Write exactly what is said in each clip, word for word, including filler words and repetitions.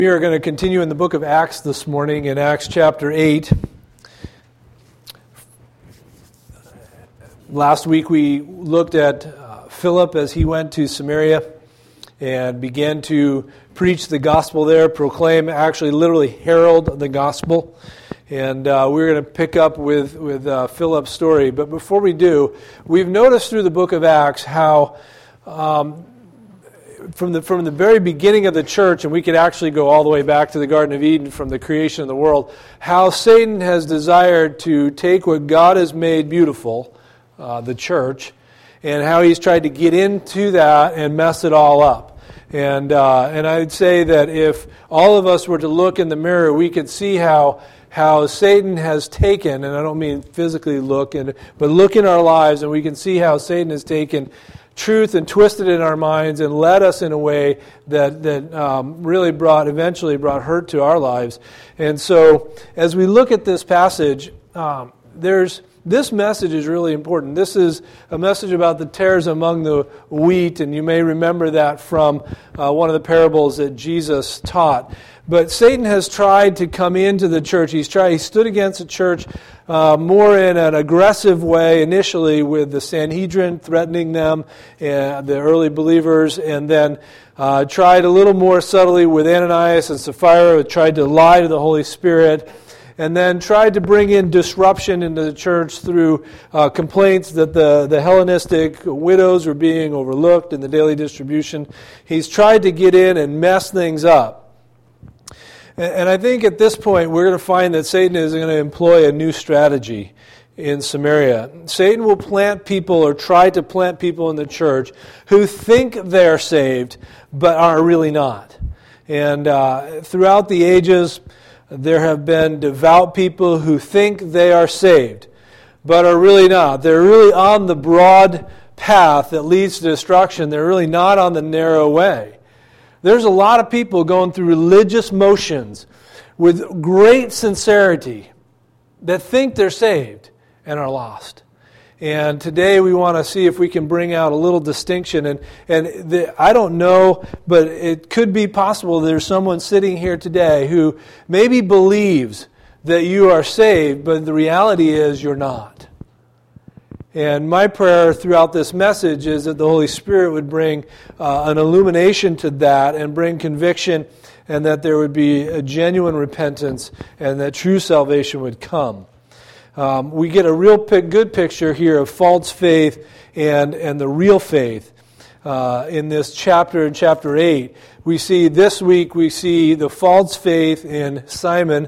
We are going to continue in the book of Acts this morning, in Acts chapter eight. Last week we looked at uh, Philip as he went to Samaria and began to preach the gospel there, proclaim, actually literally herald the gospel. And uh, we're going to pick up with, with uh, Philip's story. But before we do, we've noticed through the book of Acts how um, From the from the very beginning of the church, and we could actually go all the way back to the Garden of Eden from the creation of the world, how Satan has desired to take what God has made beautiful, uh, the church, and how he's tried to get into that and mess it all up. And uh, and I would say that if all of us were to look in the mirror, we could see how how Satan has taken, and I don't mean physically look, and but look in our lives, and we can see how Satan has taken truth and twisted it in our minds and led us in a way that that um, really brought, eventually brought hurt to our lives. And so as we look at this passage, um, there's this message is really important. This is a message about the tares among the wheat, and you may remember that from uh, one of the parables that Jesus taught. But Satan has tried to come into the church. He's tried. He stood against the church uh, more in an aggressive way initially with the Sanhedrin threatening them, uh, the early believers, and then uh, tried a little more subtly with Ananias and Sapphira, who tried to lie to the Holy Spirit, and then tried to bring in disruption into the church through uh, complaints that the, the Hellenistic widows were being overlooked in the daily distribution. He's tried to get in and mess things up. And I think at this point we're going to find that Satan is going to employ a new strategy in Samaria. Satan will plant people or try to plant people in the church who think they're saved but are really not. And uh, throughout the ages, there have been devout people who think they are saved but are really not. They're really on the broad path that leads to destruction. They're really not on the narrow way. There's a lot of people going through religious motions with great sincerity that think they're saved and are lost. And today we want to see if we can bring out a little distinction. And, and the, I don't know, but it could be possible there's someone sitting here today who maybe believes that you are saved, but the reality is you're not. And my prayer throughout this message is that the Holy Spirit would bring uh, an illumination to that and bring conviction, and that there would be a genuine repentance and that true salvation would come. Um, we get a real pic- good picture here of false faith and, and the real faith uh, in this chapter, in chapter eight. We see this week, we see the false faith in Simon,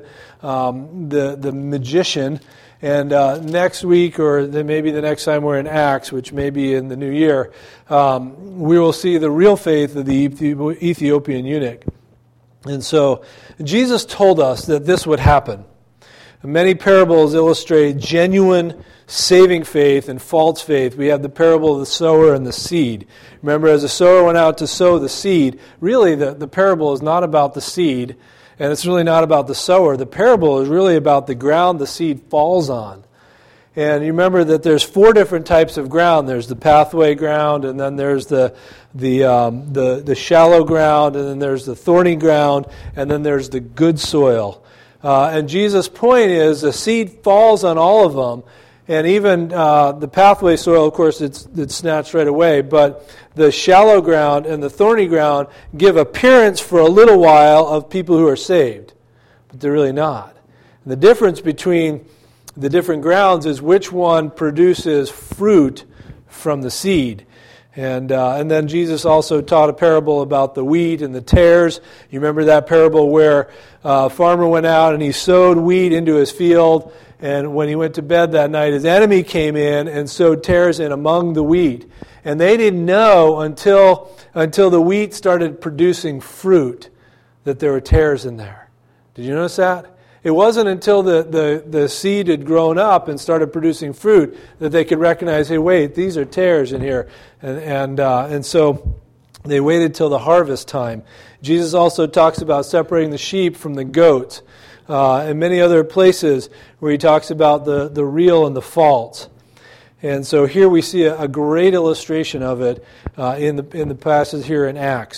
um, the, the magician. And uh, next week, or then maybe the next time we're in Acts, which may be in the new year, um, we will see the real faith of the Ethiopian eunuch. And so Jesus told us that this would happen. Many parables illustrate genuine saving faith and false faith. We have the parable of the sower and the seed. Remember, as the sower went out to sow the seed, really the, the parable is not about the seed, and it's really not about the sower. The parable is really about the ground the seed falls on. And you remember that there's four different types of ground. There's the pathway ground, and then there's the the um, the, the shallow ground, and then there's the thorny ground, and then there's the good soil. Uh, and Jesus' point is the seed falls on all of them. And even uh, the pathway soil, of course, it's, it's snatched right away. But the shallow ground and the thorny ground give appearance for a little while of people who are saved. But they're really not. And the difference between the different grounds is which one produces fruit from the seed. And uh, and then Jesus also taught a parable about the wheat and the tares. You remember that parable where uh, a farmer went out and he sowed wheat into his field. And when he went to bed that night, his enemy came in and sowed tares in among the wheat. And they didn't know until until the wheat started producing fruit that there were tares in there. Did you notice that? It wasn't until the, the, the seed had grown up and started producing fruit that they could recognize, hey, wait, these are tares in here. And and uh, and so they waited till the harvest time. Jesus also talks about separating the sheep from the goats. Uh, and many other places where he talks about the, the real and the false. And so here we see a, a great illustration of it uh, in the in the passage here in Acts.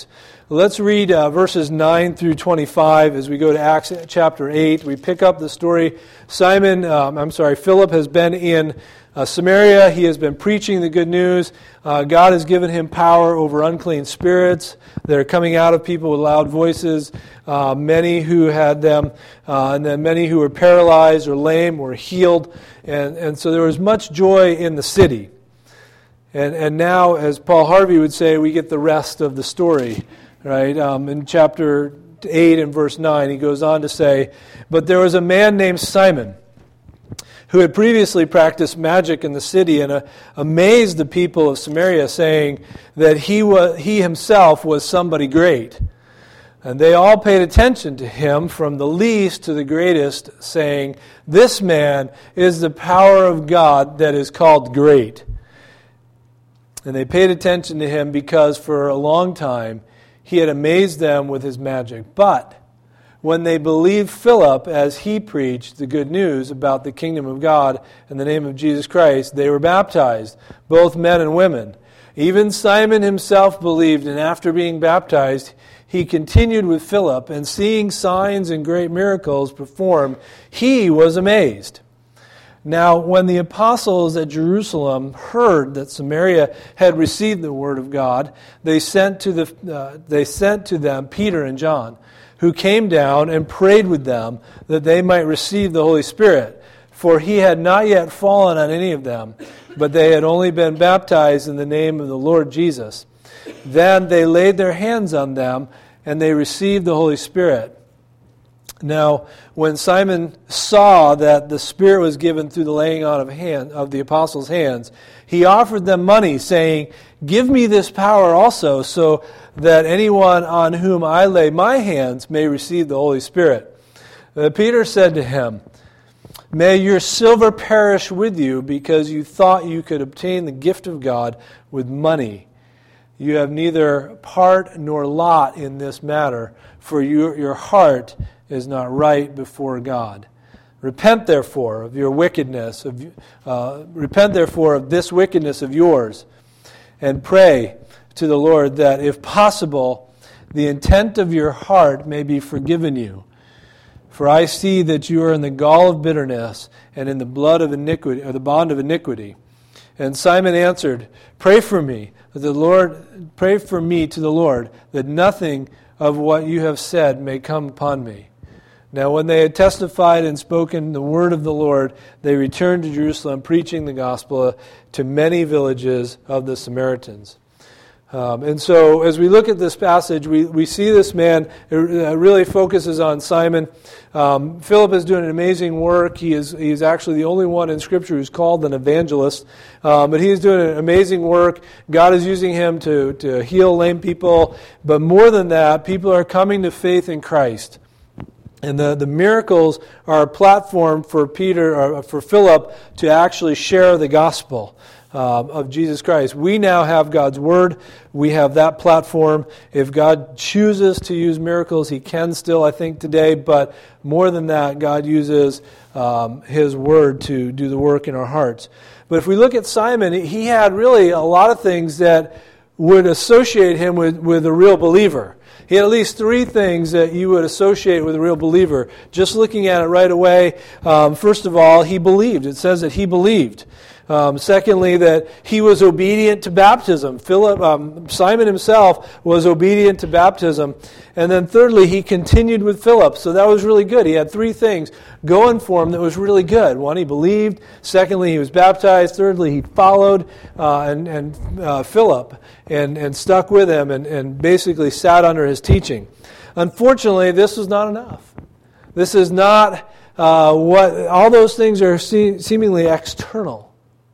Let's read uh, verses nine through twenty-five as we go to Acts chapter eight. We pick up the story. Simon, um, I'm sorry, Philip has been in uh, Samaria. He has been preaching the good news. Uh, God has given him power over unclean spirits that are coming out of people with loud voices. Uh, many who had them, uh, and then many who were paralyzed or lame were healed. And, and so there was much joy in the city. And, and now, as Paul Harvey would say, we get the rest of the story. Right? Um, in chapter eight and verse nine, he goes on to say, "But there was a man named Simon who had previously practiced magic in the city and uh, amazed the people of Samaria, saying that he was, he himself was somebody great. And they all paid attention to him, from the least to the greatest, saying, 'This man is the power of God that is called great.' And they paid attention to him because for a long time he had amazed them with his magic. But when they believed Philip as he preached the good news about the kingdom of God in the name of Jesus Christ, they were baptized, both men and women. Even Simon himself believed, and after being baptized, he continued with Philip, and seeing signs and great miracles performed, he was amazed. Now, when the apostles at Jerusalem heard that Samaria had received the word of God, they sent to the uh, they sent to them Peter and John, who came down and prayed with them that they might receive the Holy Spirit. For he had not yet fallen on any of them, but they had only been baptized in the name of the Lord Jesus. Then they laid their hands on them, and they received the Holy Spirit. Now, when Simon saw that the Spirit was given through the laying on of hand of the apostles' hands, he offered them money, saying, 'Give me this power also, so that anyone on whom I lay my hands may receive the Holy Spirit.' Uh, Peter said to him, 'May your silver perish with you, because you thought you could obtain the gift of God with money. You have neither part nor lot in this matter, for your, your heart is not right before God. Repent therefore of your wickedness, of, uh, repent therefore of this wickedness of yours, and pray to the Lord that, if possible, the intent of your heart may be forgiven you. For I see that you are in the gall of bitterness and in the blood of iniquity, or the bond of iniquity.' And Simon answered, 'Pray for me, that the Lord, pray for me to the Lord, that nothing of what you have said may come upon me.' Now when they had testified and spoken the word of the Lord, they returned to Jerusalem, preaching the gospel to many villages of the Samaritans." Um, and so as we look at this passage, we, we see this man, it really focuses on Simon. Um, Philip is doing an amazing work. He is he's actually the only one in Scripture who's called an evangelist. Um, but he is doing an amazing work. God is using him to, to heal lame people. But more than that, people are coming to faith in Christ. And the, the miracles are a platform for Peter, or for Philip, to actually share the gospel uh, of Jesus Christ. We now have God's Word. We have that platform. If God chooses to use miracles, He can still, I think, today. But more than that, God uses um, His Word to do the work in our hearts. But if we look at Simon, he had really a lot of things that would associate him with, with a real believer. He had at least three things that you would associate with a real believer. Just looking at it right away, um, first of all, he believed. It says that he believed. Um, secondly, that he was obedient to baptism. Philip, um, Simon himself was obedient to baptism. And then thirdly, he continued with Philip. So that was really good. He had three things going for him that was really good. One, he believed. Secondly, he was baptized. Thirdly, he followed uh, and, and uh, Philip and, and stuck with him and, and basically sat under his teaching. Unfortunately, this was not enough. This is not uh, what, all those things are se- seemingly external.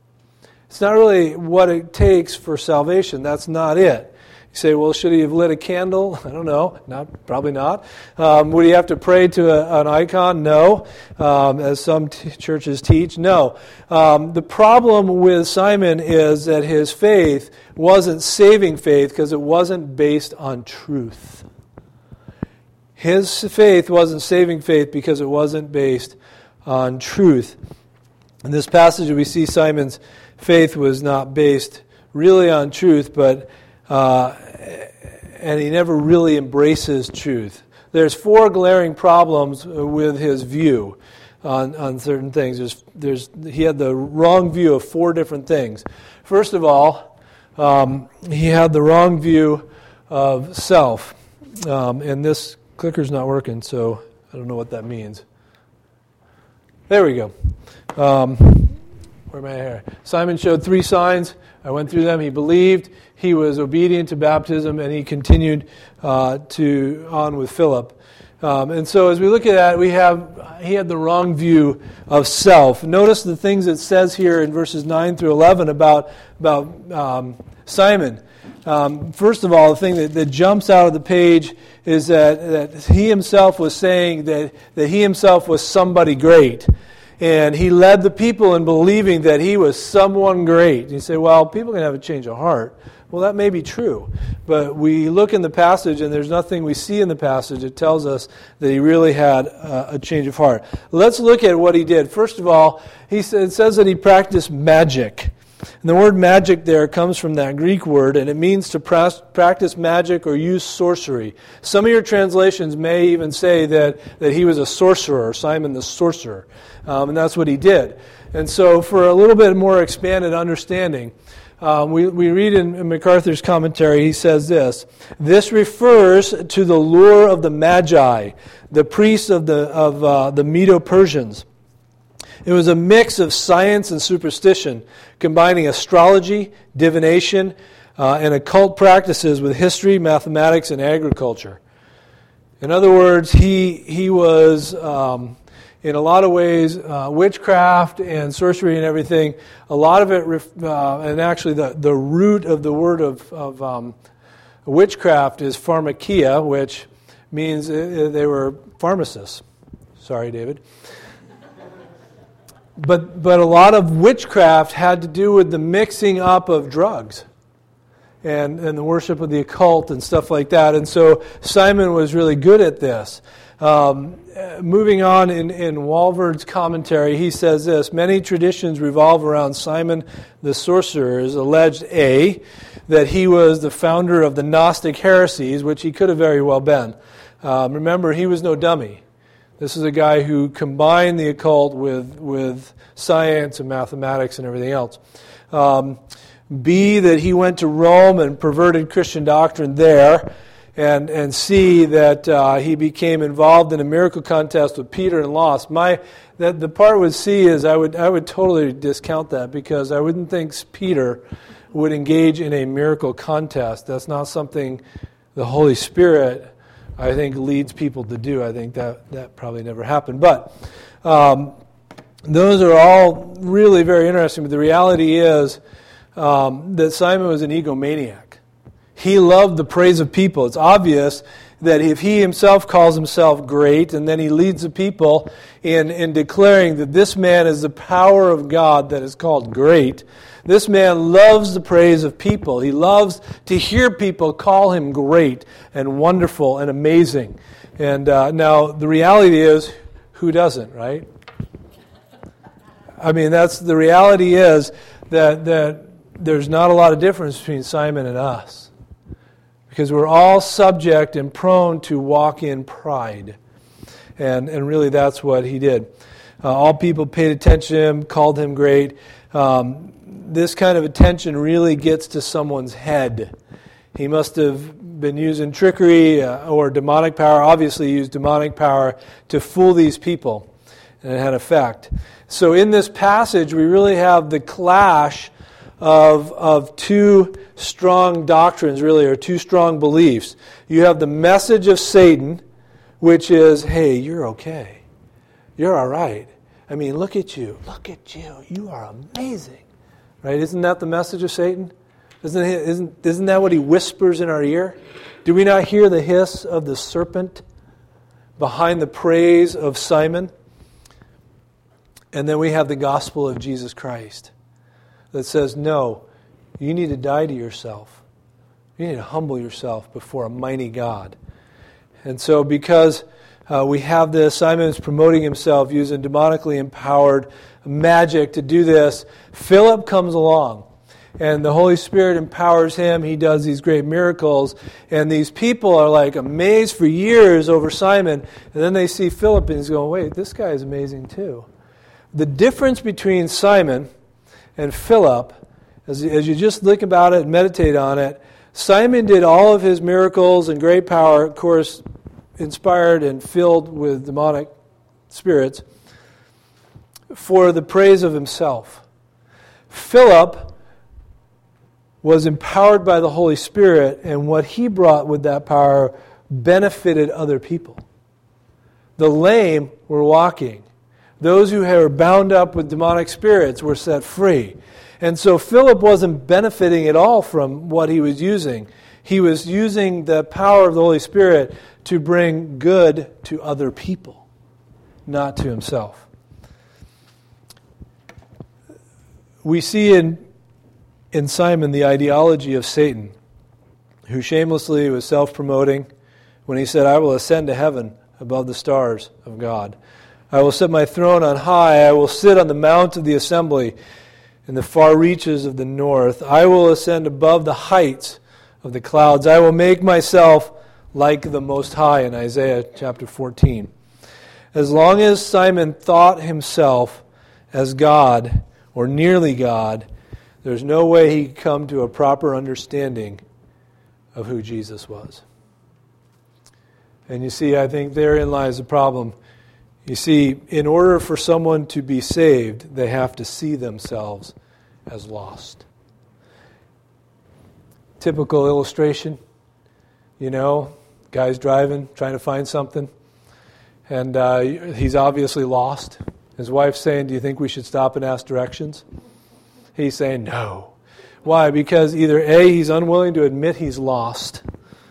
It's not really what it takes for salvation. That's not it. You say, well, should he have lit a candle? I don't know. Not probably not. Um, would he have to pray to a, an icon? No. Um, as some t- churches teach, no. Um, the problem with Simon is that his faith wasn't saving faith because it wasn't based on truth. His faith wasn't saving faith because it wasn't based on truth. In this passage, we see Simon's faith was not based really on truth, but uh, and he never really embraces truth. There's four glaring problems with his view on, on certain things. There's, there's, he had the wrong view of four different things. First of all, um, he had the wrong view of self. Um, and this clicker's not working, so I don't know what that means. There we go. Um, where am I here? Simon showed three signs. I went through them. He believed, he was obedient to baptism, and he continued uh, to on with Philip. Um, and so as we look at that, we have he had the wrong view of self. Notice the things it says here in verses nine through eleven about, about um, Simon. Um, first of all, the thing that, that jumps out of the page is that, that he himself was saying that, that he himself was somebody great. And he led the people in believing that he was someone great. And you say, well, people can have a change of heart. Well, that may be true. But we look in the passage, and there's nothing we see in the passage that tells us that he really had uh, a change of heart. Let's look at what he did. First of all, he said, it says that he practiced magic. And the word magic there comes from that Greek word, and it means to practice magic or use sorcery. Some of your translations may even say that, that he was a sorcerer, Simon the sorcerer. Um, and that's what he did. And so for a little bit more expanded understanding, um, we, we read in, in MacArthur's commentary, he says this, this refers to the lure of the Magi, the priests of the, of, uh, the Medo-Persians. It was a mix of science and superstition, combining astrology, divination, uh, and occult practices with history, mathematics, and agriculture. In other words, he he was, um, in a lot of ways, uh, witchcraft and sorcery and everything. A lot of it, uh, and actually the, the root of the word of, of um, witchcraft is pharmakia, which means they were pharmacists. Sorry, David. But but a lot of witchcraft had to do with the mixing up of drugs and, and the worship of the occult and stuff like that. And so Simon was really good at this. Um, moving on in, in Walvoord's commentary, he says this, many traditions revolve around Simon the sorcerer's alleged A, that he was the founder of the Gnostic heresies, which he could have very well been. Um, remember, he was no dummy. This is a guy who combined the occult with, with science and mathematics and everything else. Um, B, that he went to Rome and perverted Christian doctrine there. And, and C, that uh, he became involved in a miracle contest with Peter and lost. My that the part with C is I would I would totally discount that because I wouldn't think Peter would engage in a miracle contest. That's not something the Holy Spirit, I think, leads people to do. I think that, that probably never happened. But um, those are all really very interesting. But the reality is um, that Simon was an egomaniac. He loved the praise of people. It's obvious that if he himself calls himself great, and then he leads the people in, in declaring that this man is the power of God that is called great, this man loves the praise of people. He loves to hear people call him great and wonderful and amazing. And uh, now the reality is, who doesn't, right? I mean, that's the reality is that that there's not a lot of difference between Simon and us. Because we're all subject and prone to walk in pride. And and really that's what he did. Uh, all people paid attention to him, called him great. Um, this kind of attention really gets to someone's head. He must have been using trickery uh, or demonic power, obviously used demonic power to fool these people. And it had effect. So in this passage, we really have the clash of of two strong doctrines, really, or two strong beliefs. You have the message of Satan, which is, hey, you're okay. You're all right. I mean, look at you. Look at you. You are amazing. Right? Isn't that the message of Satan? Isn't, he, isn't, isn't that what he whispers in our ear? Do we not hear the hiss of the serpent behind the praise of Simon? And then we have the gospel of Jesus Christ that says, no, you need to die to yourself. You need to humble yourself before a mighty God. And so because uh, we have this, Simon is promoting himself using demonically empowered magic to do this. Philip comes along. and the Holy Spirit empowers him. He does these great miracles, and these people are like amazed for years over Simon, and then they see Philip, and he's going, wait, this guy is amazing too. The difference between Simon and Philip, as, as you just think about it and meditate on it, Simon did all of his miracles and great power, of course, inspired and filled with demonic spirits, for the praise of himself. Philip was empowered by the Holy Spirit, and what he brought with that power benefited other people. The lame were walking. Those who were bound up with demonic spirits were set free. And so Philip wasn't benefiting at all from what he was using. He was using the power of the Holy Spirit to bring good to other people, not to himself. We see in, in Simon the ideology of Satan, who shamelessly was self-promoting when he said, I will ascend to heaven above the stars of God. I will set my throne on high. I will sit on the mount of the assembly in the far reaches of the north. I will ascend above the heights of the clouds. I will make myself like the Most High, in Isaiah chapter fourteen. As long as Simon thought himself as God, or nearly God, there's no way he could come to a proper understanding of who Jesus was. And you see, I think therein lies the problem. You see, in order for someone to be saved, they have to see themselves as lost. Typical illustration, you know, guy's driving, trying to find something, and uh, he's obviously lost. His wife's saying, do you think we should stop and ask directions? He's saying, no. Why? Because either A, he's unwilling to admit he's lost,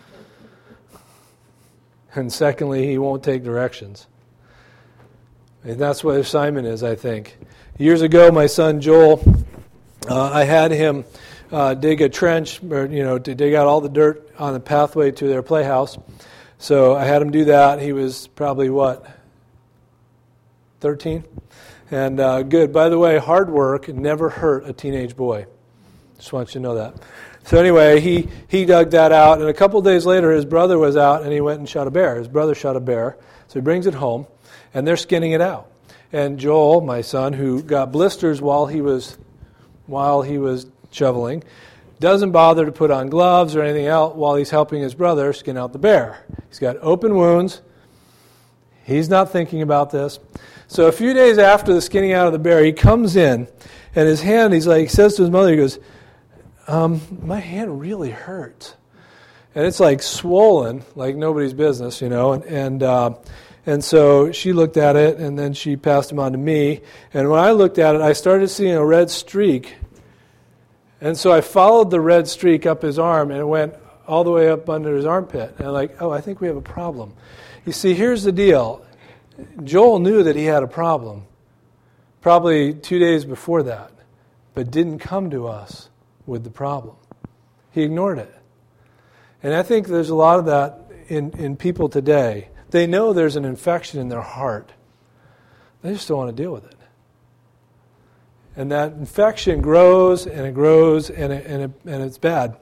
and secondly, he won't take directions. And that's what Simon is, I think. Years ago, my son Joel, uh, I had him uh, dig a trench, or, you know, to dig out all the dirt on the pathway to their playhouse. So I had him do that. He was probably, what, thirteen? And uh, good. By the way, hard work never hurt a teenage boy. Just want you to know that. So anyway, he, he dug that out, and a couple days later, his brother was out, and he went and shot a bear. His brother shot a bear, so he brings it home, and they're skinning it out. And Joel, my son, who got blisters while he was while he was shoveling, doesn't bother to put on gloves or anything else while he's helping his brother skin out the bear. He's got open wounds. He's not thinking about this. So a few days after the skinning out of the bear, he comes in, and his hand, he's like, he says to his mother, he goes, um, my hand really hurts. And it's like swollen, like nobody's business, you know, and, and uh, And so she looked at it, and then she passed him on to me. And when I looked at it, I started seeing a red streak. And so I followed the red streak up his arm, and it went all the way up under his armpit. And I'm like, oh, I think we have a problem. You see, here's the deal. Joel knew that he had a problem probably two days before that, but didn't come to us with the problem. He ignored it. And I think there's a lot of that in, in people today. They know there's an infection in their heart. They just don't want to deal with it. And that infection grows and it grows and it, and, it, and it's bad.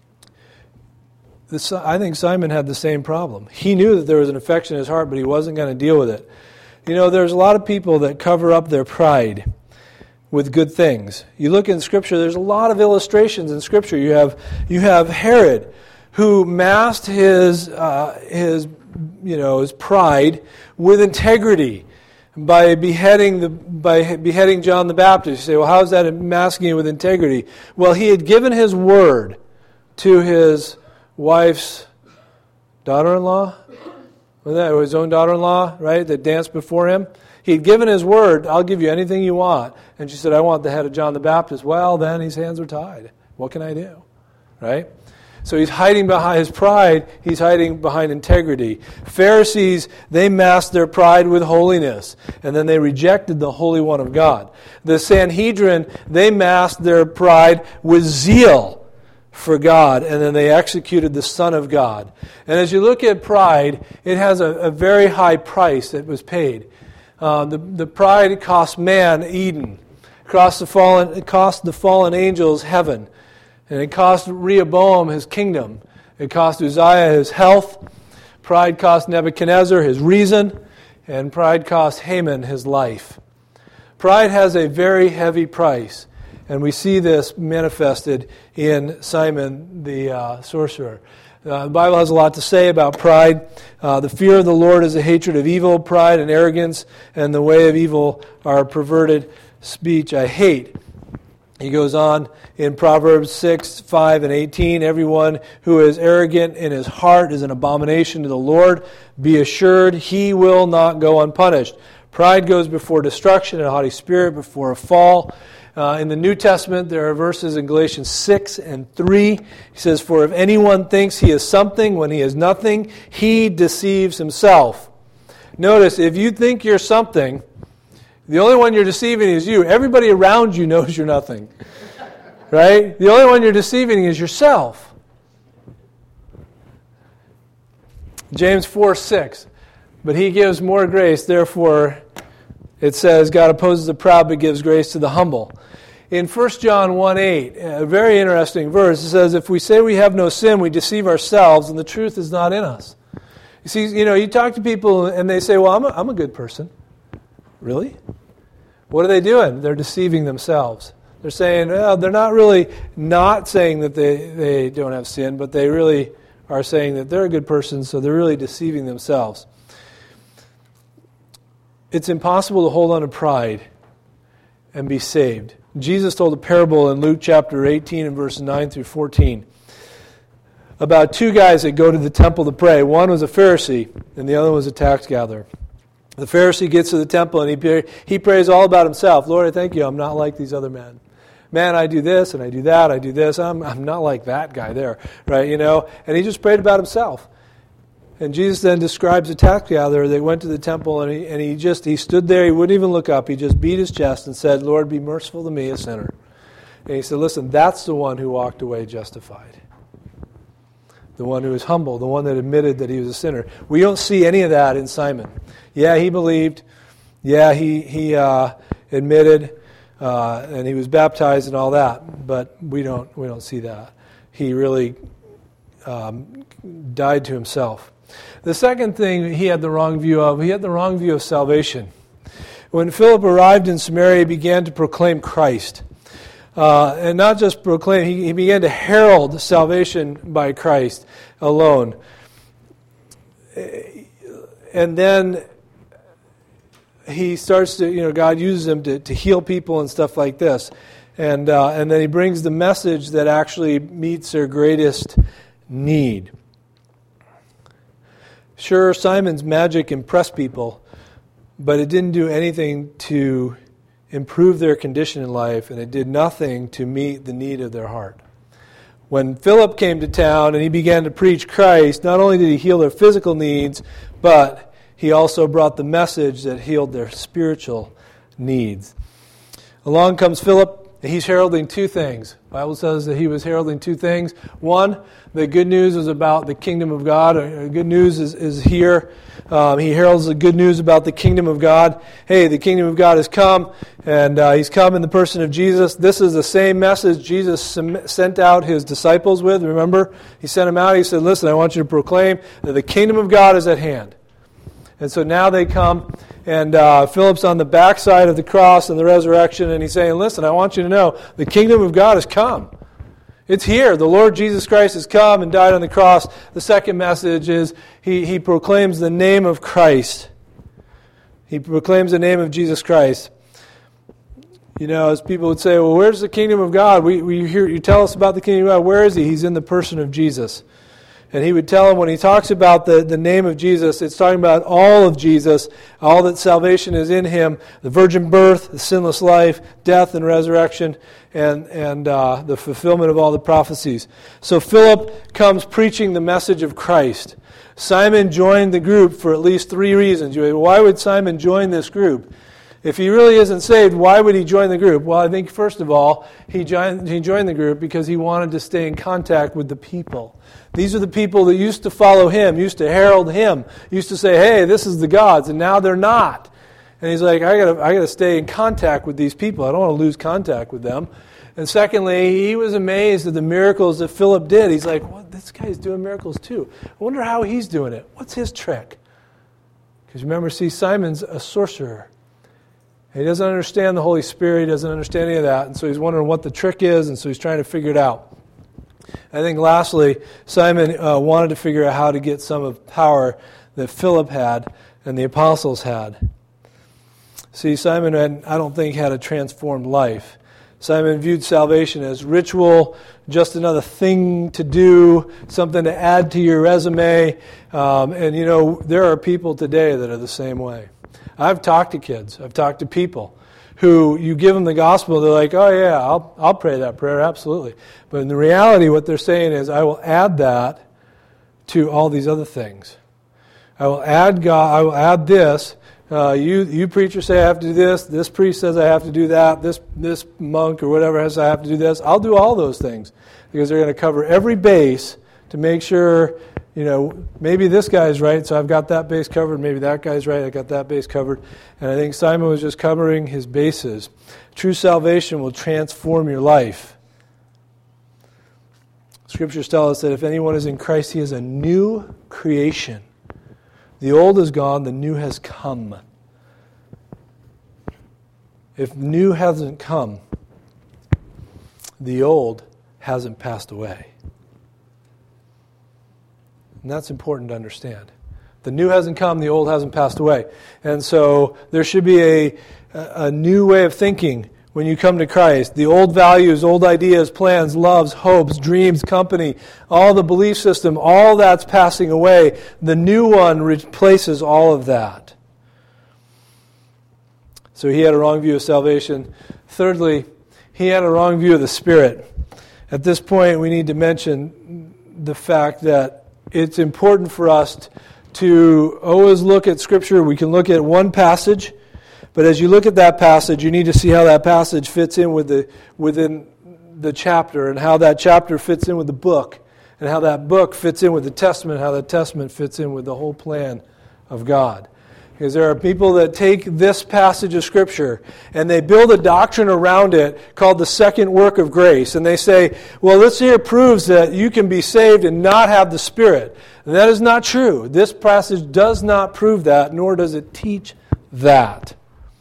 This, I think Simon had the same problem. He knew that there was an infection in his heart, but he wasn't going to deal with it. You know, there's a lot of people that cover up their pride with good things. You look in Scripture, there's a lot of illustrations in Scripture. You have you have Herod, who masked his uh, his you know his pride with integrity by beheading the by beheading John the Baptist. You say, well, how is that masking it with integrity? Well, he had given his word to his wife's daughter-in-law, was that his own daughter-in-law, right? That danced before him. He had given his word, I'll give you anything you want. And she said, I want the head of John the Baptist. Well, then his hands are tied. What can I do? Right? So he's hiding behind his pride. He's hiding behind integrity. Pharisees, they masked their pride with holiness. And then they rejected the Holy One of God. The Sanhedrin, they masked their pride with zeal for God. And then they executed the Son of God. And as you look at pride, it has a, a very high price that was paid. Uh, the, the pride cost man Eden. It cost the fallen, it cost the fallen angels heaven. And it cost Rehoboam his kingdom. It cost Uzziah his health. Pride cost Nebuchadnezzar his reason. And pride cost Haman his life. Pride has a very heavy price. And we see this manifested in Simon the uh, sorcerer. Uh, the Bible has a lot to say about pride. Uh, the fear of the Lord is a hatred of evil. Pride and arrogance and the way of evil are perverted speech I hate. He goes on in Proverbs six, five, and eighteen. Everyone who is arrogant in his heart is an abomination to the Lord. Be assured he will not go unpunished. Pride goes before destruction, and a haughty spirit before a fall. Uh, in the New Testament, there are verses in Galatians six and three. He says, for if anyone thinks he is something when he is nothing, he deceives himself. Notice, if you think you're something, the only one you're deceiving is you. Everybody around you knows you're nothing. Right? The only one you're deceiving is yourself. James four six. But he gives more grace, therefore it says, God opposes the proud but gives grace to the humble. In First John one eight, a very interesting verse, it says, if we say we have no sin, we deceive ourselves and the truth is not in us. You see, you know, you talk to people and they say, well, I'm a, I'm a good person. Really? What are they doing? They're deceiving themselves. They're saying, well, they're not really not saying that they, they don't have sin, but they really are saying that they're a good person, so they're really deceiving themselves. It's impossible to hold on to pride and be saved. Jesus told a parable in Luke chapter eighteen and verses nine through fourteen about two guys that go to the temple to pray. One was a Pharisee and the other was a tax gatherer. The Pharisee gets to the temple and he he prays all about himself. Lord, I thank you, I'm not like these other men. Man, I do this and I do that, I do this. I'm I'm not like that guy there, right? You know, and he just prayed about himself. And Jesus then describes a tax gatherer that went to the temple and he and he just he stood there, he wouldn't even look up, he just beat his chest and said, Lord, be merciful to me, a sinner. And he said, listen, that's the one who walked away justified. The one who was humble, the one that admitted that he was a sinner. We don't see any of that in Simon. Yeah, he believed. Yeah, he he uh, admitted, uh, and he was baptized and all that. But we don't we don't see that. He really um, died to himself. The second thing he had the wrong view of, he had the wrong view of salvation. When Philip arrived in Samaria, he began to proclaim Christ. Uh, and not just proclaim, he, he began to herald salvation by Christ alone. And then he starts to, you know, God uses him to, to heal people and stuff like this. And, uh, and then he brings the message that actually meets their greatest need. Sure, Simon's magic impressed people, but it didn't do anything to improve their condition in life, and it did nothing to meet the need of their heart. When Philip came to town and he began to preach Christ, not only did he heal their physical needs, but he also brought the message that healed their spiritual needs. Along comes Philip. He's heralding two things. The Bible says that he was heralding two things. One, the good news is about the kingdom of God. Good news is, is here. Um, he heralds the good news about the kingdom of God. Hey, the kingdom of God has come, and uh, he's come in the person of Jesus. This is the same message Jesus sent out his disciples with. Remember? He sent them out. He said, listen, I want you to proclaim that the kingdom of God is at hand. And so now they come, and uh, Philip's on the backside of the cross and the resurrection, and he's saying, listen, I want you to know, the kingdom of God has come. It's here. The Lord Jesus Christ has come and died on the cross. The second message is he, he proclaims the name of Christ. He proclaims the name of Jesus Christ. You know, as people would say, well, where's the kingdom of God? We, we hear you tell us about the kingdom of God. Where is he? He's in the person of Jesus. And he would tell him when he talks about the, the name of Jesus, it's talking about all of Jesus, all that salvation is in him, the virgin birth, the sinless life, death and resurrection, and, and uh, the fulfillment of all the prophecies. So Philip comes preaching the message of Christ. Simon joined the group for at least three reasons. You say, why would Simon join this group? If he really isn't saved, why would he join the group? Well, I think first of all, he joined, he joined the group because he wanted to stay in contact with the people. These are the people that used to follow him, used to herald him, used to say, hey, this is the gods, and now they're not. And he's like, I gotta, I gotta stay in contact with these people. I don't want to lose contact with them. And secondly, he was amazed at the miracles that Philip did. He's like, well, this guy's doing miracles too. I wonder how he's doing it. What's his trick? Because remember, see, Simon's a sorcerer. He doesn't understand the Holy Spirit. He doesn't understand any of that. And so he's wondering what the trick is, and so he's trying to figure it out. I think lastly, Simon uh, wanted to figure out how to get some of the power that Philip had and the apostles had. See, Simon, had, I don't think, had a transformed life. Simon viewed salvation as ritual, just another thing to do, something to add to your resume. Um, and, you know, there are people today that are the same way. I've talked to kids. I've talked to people who you give them the gospel, they're like, oh, yeah, I'll, I'll pray that prayer, absolutely. But in the reality, what they're saying is, I will add that to all these other things. I will add God. I will add this. Uh, you, you preachers say I have to do this. This priest says I have to do that. This, this monk or whatever says I have to do this. I'll do all those things because they're going to cover every base to make sure, you know, maybe this guy's right, so I've got that base covered. Maybe that guy's right, I got that base covered. And I think Simon was just covering his bases. True salvation will transform your life. Scriptures tell us that if anyone is in Christ, he is a new creation. The old is gone, the new has come. If new hasn't come, the old hasn't passed away. And that's important to understand. The new hasn't come, the old hasn't passed away. And so there should be a, a new way of thinking when you come to Christ. The old values, old ideas, plans, loves, hopes, dreams, company, all the belief system, all that's passing away. The new one replaces all of that. So he had a wrong view of salvation. Thirdly, he had a wrong view of the Spirit. At this point, we need to mention the fact that it's important for us to always look at Scripture. We can look at one passage, but as you look at that passage, you need to see how that passage fits in with the within the chapter, and how that chapter fits in with the book, and how that book fits in with the Testament, how the Testament fits in with the whole plan of God. Because there are people that take this passage of Scripture and they build a doctrine around it called the second work of grace. And they say, well, this here proves that you can be saved and not have the Spirit. And that is not true. This passage does not prove that, nor does it teach that.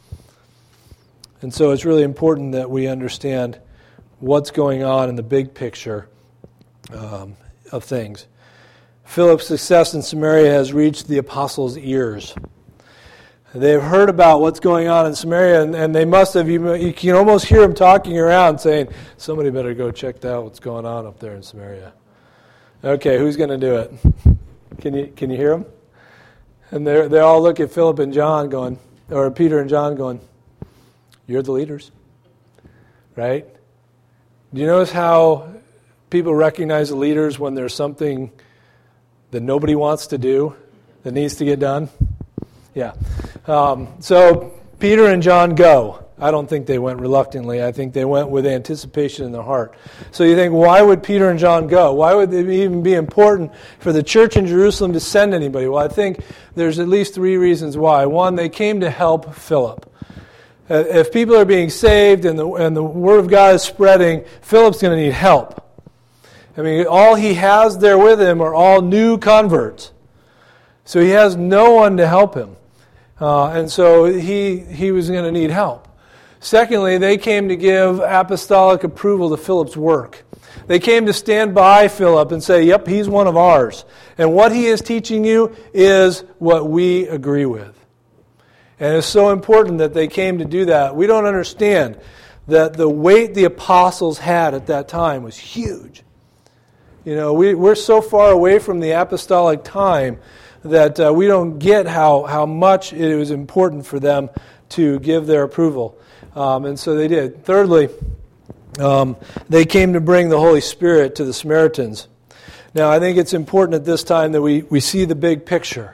And so it's really important that we understand what's going on in the big picture um, of things. Philip's success in Samaria has reached the apostles' ears. They've heard about what's going on in Samaria, and, and they must have, you, you can almost hear them talking around saying, somebody better go check out what's going on up there in Samaria. Okay, who's going to do it? Can you can you hear them? And they they all look at Philip and John going, or Peter and John going, you're the leaders, right? Do you notice how people recognize the leaders when there's something that nobody wants to do that needs to get done? Yeah. Um, so Peter and John go. I don't think they went reluctantly. I think they went with anticipation in their heart. So you think, why would Peter and John go? Why would it even be important for the church in Jerusalem to send anybody? Well, I think there's at least three reasons why. One, they came to help Philip. If people are being saved and the and the Word of God is spreading, Philip's going to need help. I mean, all he has there with him are all new converts. So he has no one to help him. Uh, and so he he was going to need help. Secondly, they came to give apostolic approval to Philip's work. They came to stand by Philip and say, yep, he's one of ours. And what he is teaching you is what we agree with. And it's so important that they came to do that. We don't understand that the weight the apostles had at that time was huge. You know, we, we're so far away from the apostolic time that uh, we don't get how, how much it was important for them to give their approval. Um, and so they did. Thirdly, um, they came to bring the Holy Spirit to the Samaritans. Now, I think it's important at this time that we, we see the big picture.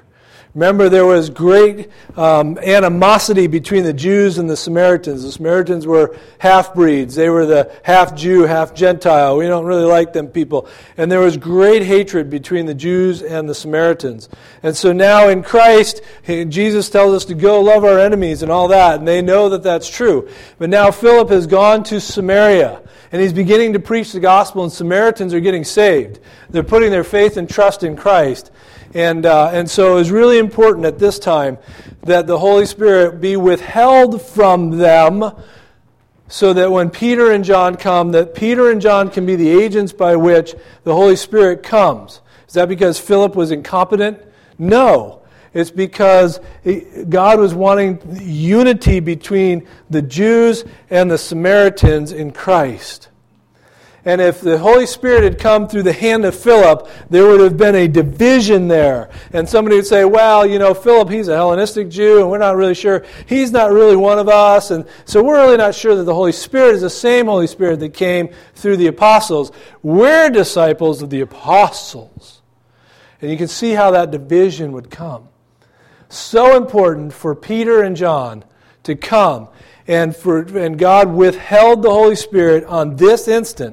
Remember, there was great um, animosity between the Jews and the Samaritans. The Samaritans were half-breeds. They were the half-Jew, half-Gentile. We don't really like them people. And there was great hatred between the Jews and the Samaritans. And so now in Christ, Jesus tells us to go love our enemies and all that, and they know that that's true. But now Philip has gone to Samaria, and he's beginning to preach the gospel, and Samaritans are getting saved. They're putting their faith and trust in Christ. And uh, and so it was really important at this time that the Holy Spirit be withheld from them so that when Peter and John come, that Peter and John can be the agents by which the Holy Spirit comes. Is that because Philip was incompetent? No. It's because God was wanting unity between the Jews and the Samaritans in Christ. And if the Holy Spirit had come through the hand of Philip, there would have been a division there. And somebody would say, well, you know, Philip, he's a Hellenistic Jew, and we're not really sure. He's not really one of us. And so we're really not sure that the Holy Spirit is the same Holy Spirit that came through the apostles. We're disciples of the apostles. And you can see how that division would come. So important for Peter and John to come. And, for, and God withheld the Holy Spirit on this instant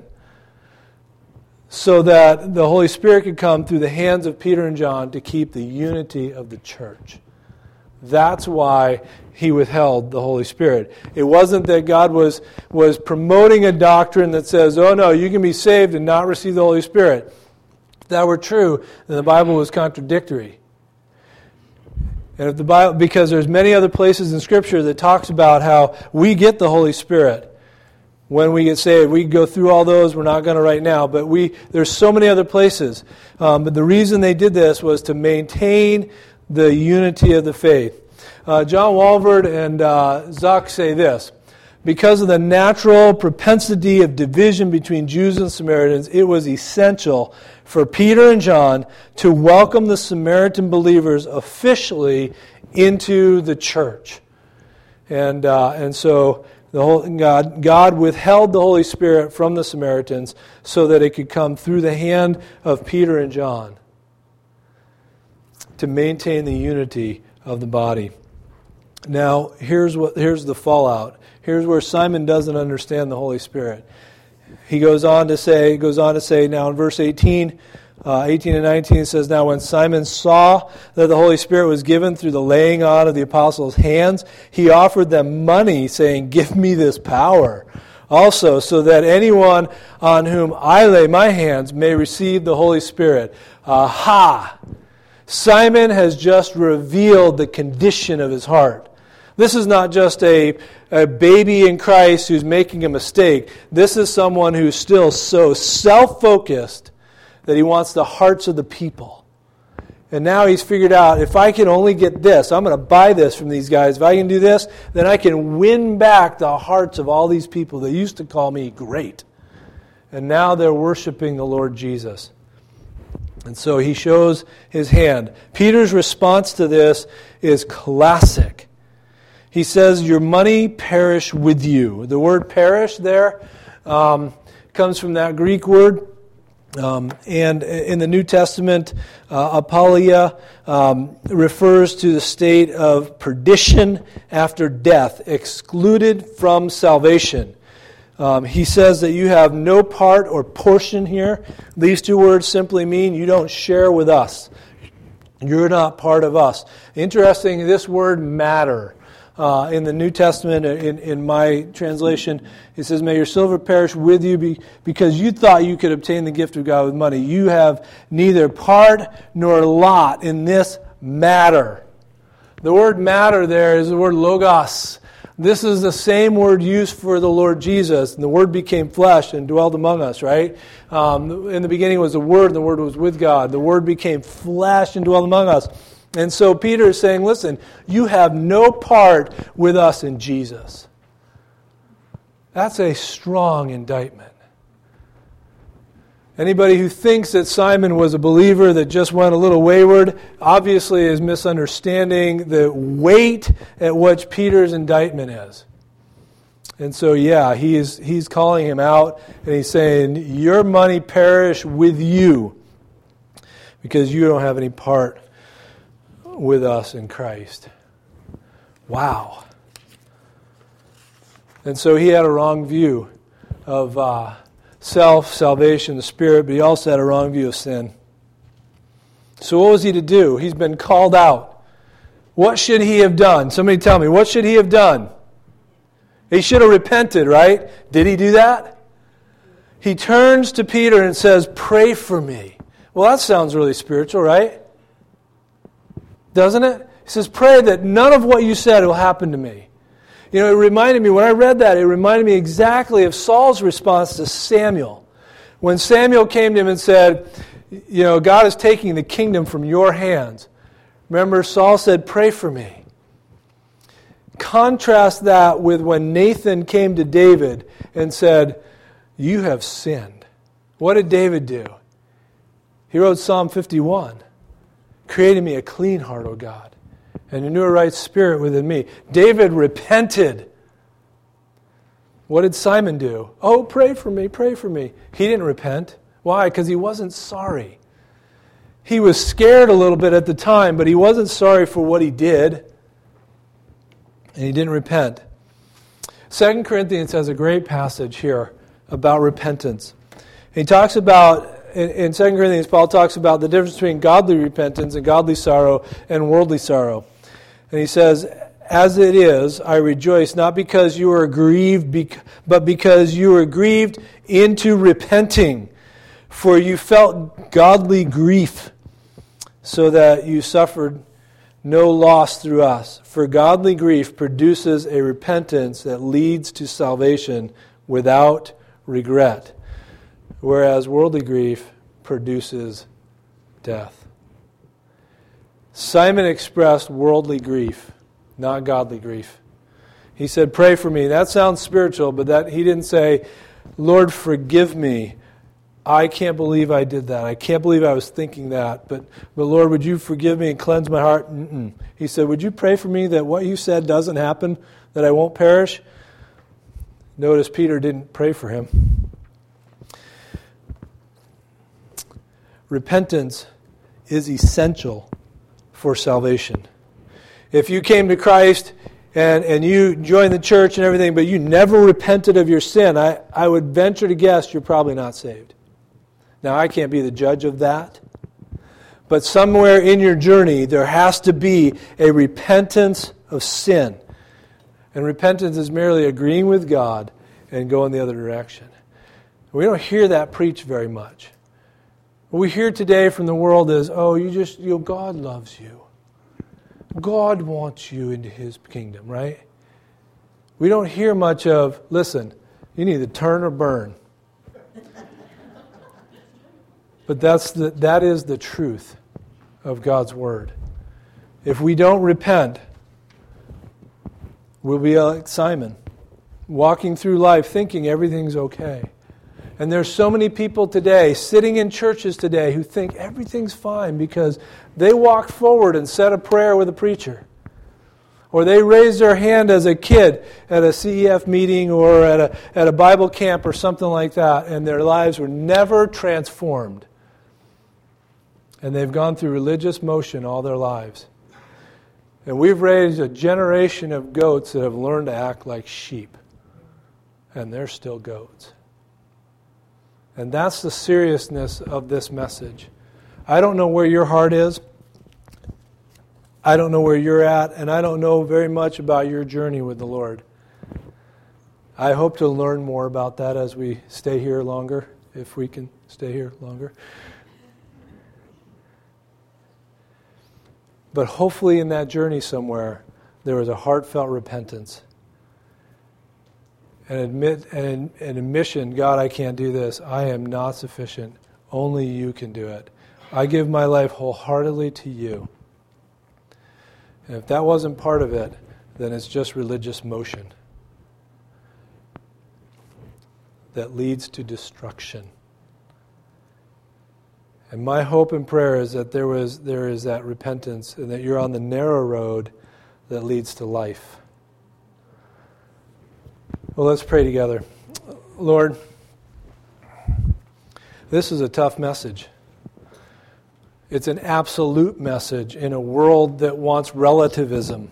so that the Holy Spirit could come through the hands of Peter and John to keep the unity of the church. That's why he withheld the Holy Spirit. It wasn't that God was, was promoting a doctrine that says, oh no, you can be saved and not receive the Holy Spirit. If that were true, then the Bible was contradictory. And if the Bible, because there's many other places in Scripture that talks about how we get the Holy Spirit when we get saved. We go through all those. We're not going to right now, but we there's so many other places. Um, but the reason they did this was to maintain the unity of the faith. Uh, John Walvoord and uh, Zuck say this: because of the natural propensity of division between Jews and Samaritans, it was essential for Peter and John to welcome the Samaritan believers officially into the church. And uh, and so the whole, God, God withheld the Holy Spirit from the Samaritans so that it could come through the hand of Peter and John to maintain the unity of the body. Now, here's what here's the fallout. Here's where Simon doesn't understand the Holy Spirit. He goes on to say, goes on to say now in verse eighteen, uh, eighteen and nineteen, it says, now when Simon saw that the Holy Spirit was given through the laying on of the apostles' hands, he offered them money, saying, give me this power also, so that anyone on whom I lay my hands may receive the Holy Spirit. Aha! Simon has just revealed the condition of his heart. This is not just a, a baby in Christ who's making a mistake. This is someone who's still so self-focused that he wants the hearts of the people. And now he's figured out, if I can only get this, I'm going to buy this from these guys. If I can do this, then I can win back the hearts of all these people that used to call me great. And now they're worshiping the Lord Jesus. And so he shows his hand. Peter's response to this is classic. He says, your money perish with you. The word perish there um, comes from that Greek word. Um, and in the New Testament, uh, apolia um, refers to the state of perdition after death, excluded from salvation. Um, he says that you have no part or portion here. These two words simply mean you don't share with us. You're not part of us. Interesting, this word matter. Uh, in the New Testament, in, in my translation, it says, may your silver perish with you be, because you thought you could obtain the gift of God with money. You have neither part nor lot in this matter. The word matter there is the word logos. This is the same word used for the Lord Jesus. And the Word became flesh and dwelled among us, right? Um, in the beginning was the Word, and the Word was with God. The Word became flesh and dwelled among us. And so Peter is saying, listen, you have no part with us in Jesus. That's a strong indictment. Anybody who thinks that Simon was a believer that just went a little wayward, obviously is misunderstanding the weight at which Peter's indictment is. And so, yeah, he is, he's calling him out, and he's saying, your money perish with you because you don't have any part with us in Christ. Wow. And so he had a wrong view of uh, self, salvation, the Spirit, but he also had a wrong view of sin. So what was he to do? He's been called out. What should he have done? Somebody tell me, what should he have done? He should have repented, right? Did he do that? He turns to Peter and says, pray for me. Well, that sounds really spiritual, right? Doesn't it? He says, pray that none of what you said will happen to me. You know, it reminded me, when I read that, it reminded me exactly of Saul's response to Samuel. When Samuel came to him and said, you know, God is taking the kingdom from your hands. Remember, Saul said, pray for me. Contrast that with when Nathan came to David and said, you have sinned. What did David do? He wrote Psalm fifty-one. Create in me a clean heart, O God, and renew a right spirit within me. David repented. What did Simon do? Oh, pray for me, pray for me. He didn't repent. Why? Because he wasn't sorry. He was scared a little bit at the time, but he wasn't sorry for what he did. And he didn't repent. Second Corinthians has a great passage here about repentance. He talks about, in, in Second Corinthians, Paul talks about the difference between godly repentance and godly sorrow and worldly sorrow. And he says, as it is, I rejoice, not because you are grieved, but because you are grieved into repenting. For you felt godly grief, so that you suffered no loss through us. For godly grief produces a repentance that leads to salvation without regret, whereas worldly grief produces death. Simon expressed worldly grief, not godly grief. He said, pray for me. That sounds spiritual, but that he didn't say, Lord, forgive me. I can't believe I did that. I can't believe I was thinking that. But, but Lord, would you forgive me and cleanse my heart? Mm-mm. He said, would you pray for me that what you said doesn't happen, that I won't perish? Notice Peter didn't pray for him. Repentance is essential for salvation. If you came to Christ and, and you joined the church and everything, but you never repented of your sin, I, I would venture to guess you're probably not saved. Now, I can't be the judge of that, but somewhere in your journey, there has to be a repentance of sin. And repentance is merely agreeing with God and going the other direction. We don't hear that preached very much. What we hear today from the world is, oh, you just, you know, God loves you. God wants you into His kingdom, right? We don't hear much of, listen, you need to turn or burn. But that's the, that is the truth of God's Word. If we don't repent, we'll be like Simon, walking through life thinking everything's okay. And there's so many people today, sitting in churches today, who think everything's fine because they walked forward and said a prayer with a preacher. Or they raised their hand as a kid at a C E F meeting or at a, at a Bible camp or something like that, and their lives were never transformed. And they've gone through religious motion all their lives. And we've raised a generation of goats that have learned to act like sheep. And they're still goats. And that's the seriousness of this message. I don't know where your heart is. I don't know where you're at. And I don't know very much about your journey with the Lord. I hope to learn more about that as we stay here longer, if we can stay here longer. But hopefully in that journey somewhere, there was a heartfelt repentance. And admit and an admission, God, I can't do this. I am not sufficient. Only you can do it. I give my life wholeheartedly to you. And if that wasn't part of it, then it's just religious motion that leads to destruction. And my hope and prayer is that there was there is that repentance and that you're on the narrow road that leads to life. Well, let's pray together. Lord, this is a tough message. It's an absolute message in a world that wants relativism.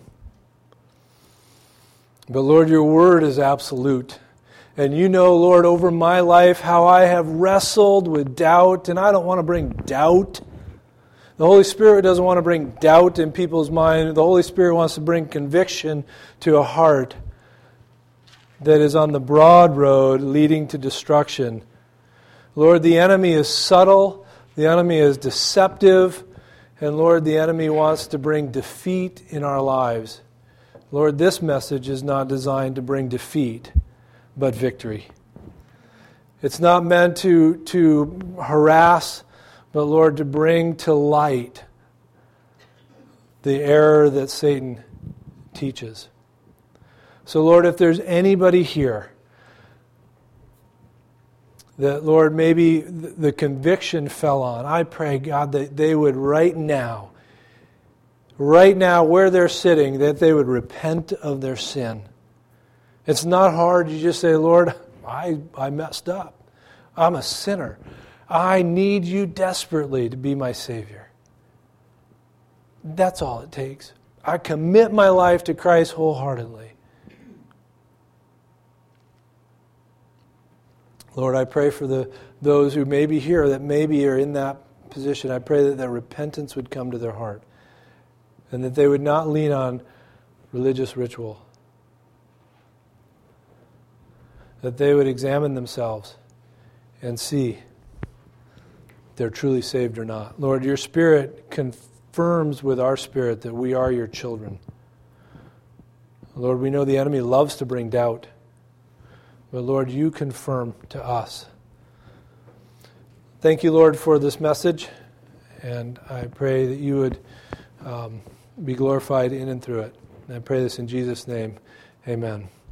But Lord, your word is absolute. And you know, Lord, over my life how I have wrestled with doubt, and I don't want to bring doubt. The Holy Spirit doesn't want to bring doubt in people's mind. The Holy Spirit wants to bring conviction to a heart that is on the broad road leading to destruction. Lord, the enemy is subtle, the enemy is deceptive, and Lord, the enemy wants to bring defeat in our lives. Lord, this message is not designed to bring defeat, but victory. It's not meant to, to harass, but Lord, to bring to light the error that Satan teaches. So Lord, if there's anybody here that, Lord, maybe the conviction fell on, I pray, God, that they would right now, right now where they're sitting, that they would repent of their sin. It's not hard. You just say, Lord, I, I messed up. I'm a sinner. I need you desperately to be my Savior. That's all it takes. I commit my life to Christ wholeheartedly. Lord, I pray for the those who may be here, that maybe are in that position. I pray that their repentance would come to their heart and that they would not lean on religious ritual. That they would examine themselves and see if they're truly saved or not. Lord, your Spirit confirms with our spirit that we are your children. Lord, we know the enemy loves to bring doubt. But Lord, you confirm to us. Thank you, Lord, for this message. And I pray that you would um, be glorified in and through it. And I pray this in Jesus' name. Amen.